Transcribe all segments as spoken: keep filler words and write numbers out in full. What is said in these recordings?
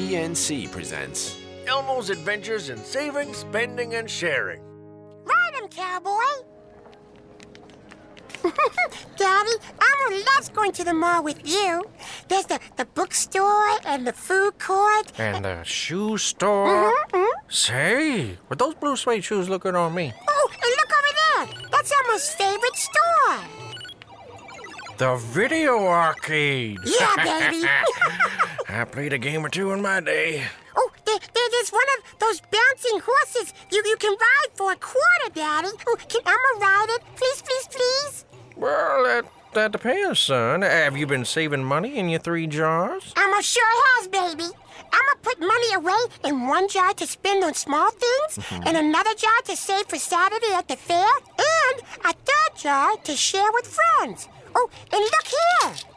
P N C presents Elmo's Adventures in Saving, Spending, and Sharing. Ride him, cowboy! Daddy, Elmo loves going to the mall with you. There's the, the bookstore and the food court. And the shoe store. Mm-hmm, mm-hmm. Say, but those blue suede shoes look good on me. Oh, and look over there. That's Elmo's favorite store. The video arcade. Yeah, baby. I played a game or two in my day. Oh, there, there, there's one of those bouncing horses you, you can ride for a quarter, Daddy. Oh, can Elmo ride it? Please, please, please. Well, that, that depends, son. Have you been saving money in your three jars? Elmo sure has, baby. Elmo put money away in one jar to spend on small things, Mm-hmm. and another jar to save for Saturday at the fair, and a third jar to share with friends. Oh, and look here.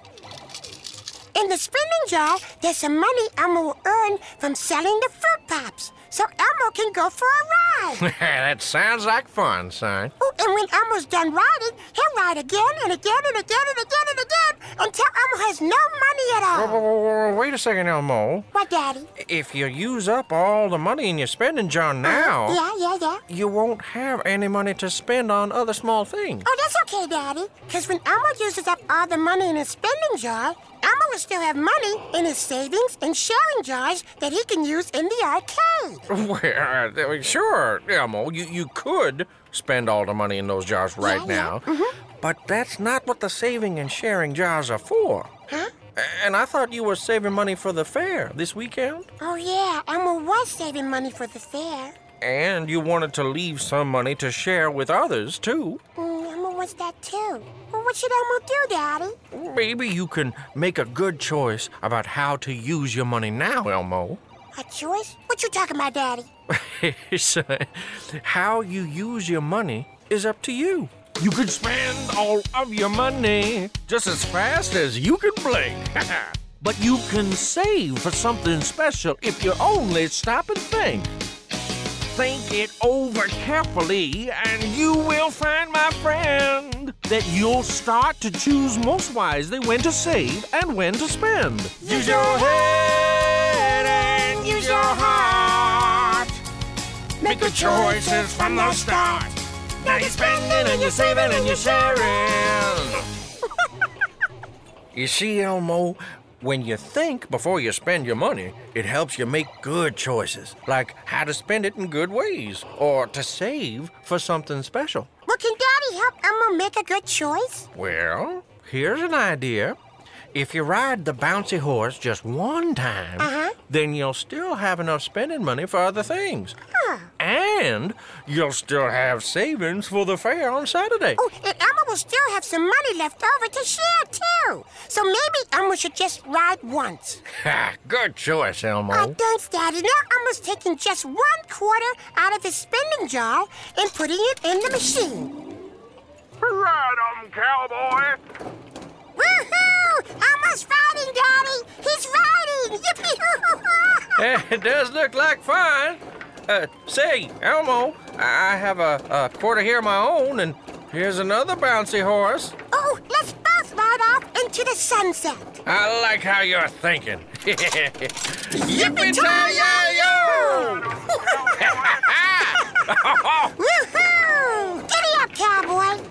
In the spending jar, there's some money Elmo will earn from selling the Fruit Pops, so Elmo can go for a ride. That sounds like fun, son. Oh, and when Elmo's done riding, he'll ride again and again and again and again and again until Elmo has no money at all. Whoa, whoa, whoa, wait a second, Elmo. What, Daddy? If you use up all the money in your spending jar now, Uh, yeah, yeah, yeah. you won't have any money to spend on other small things. Oh, that's okay, Daddy. Because when Elmo uses up all the money in his spending jar, Elmo will still have money in his savings and sharing jars that he can use in the arcade. Well, uh, sure, Elmo, you, you could spend all the money in those jars right Yeah, yeah. now. Mhm. But that's not what the saving and sharing jars are for. Huh? And I thought you were saving money for the fair this weekend. Oh, yeah. Elmo was saving money for the fair. And you wanted to leave some money to share with others, too. Mm, Elmo was that, too. Well, what should Elmo do, Daddy? Maybe you can make a good choice about how to use your money now, Elmo. A choice? What you talking about, Daddy? Son, how you use your money is up to you. You can spend all of your money just as fast as you can blink. But you can save for something special if you only stop and think. Think it over carefully, and you will find, my friend, that you'll start to choose most wisely when to save and when to spend. Use your head and use your heart. Make good choices from the start. Now you're spending and you're saving and you're sharing. You see, Elmo, when you think before you spend your money, it helps you make good choices, like how to spend it in good ways, or to save for something special. Well, can Daddy help Elmo make a good choice? Well, here's an idea. If you ride the bouncy horse just one time, Uh-huh. then you'll still have enough spending money for other things. Huh. And you'll still have savings for the fair on Saturday. Oh, and Elmo will still have some money left over to share, too. So maybe Elmo should just ride once. Ha, good choice, Elmo. Oh, thanks, Daddy. Now Elmo's taking just one quarter out of his spending jar and putting it in the machine. Ride 'em, cowboy! Woohoo! Elmo's riding, Daddy! He's riding! Yippee! It does look like fun. Uh, say, Elmo, I have a, a quarter here of my own, and here's another bouncy horse. Oh, let's both ride off into the sunset. I like how you're thinking. Yippee-ki-yay-yo! Woohoo! Giddy up, cowboy!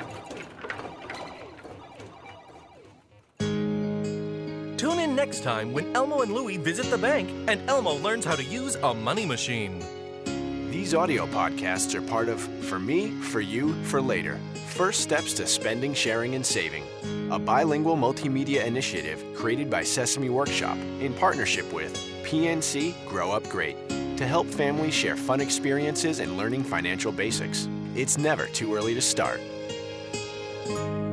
Tune in next time when Elmo and Louie visit the bank and Elmo learns how to use a money machine. These audio podcasts are part of For Me, For You, For Later. First Steps to Spending, Sharing, and Saving, a bilingual multimedia initiative created by Sesame Workshop in partnership with P N C Grow Up Great to help families share fun experiences and learning financial basics. It's never too early to start.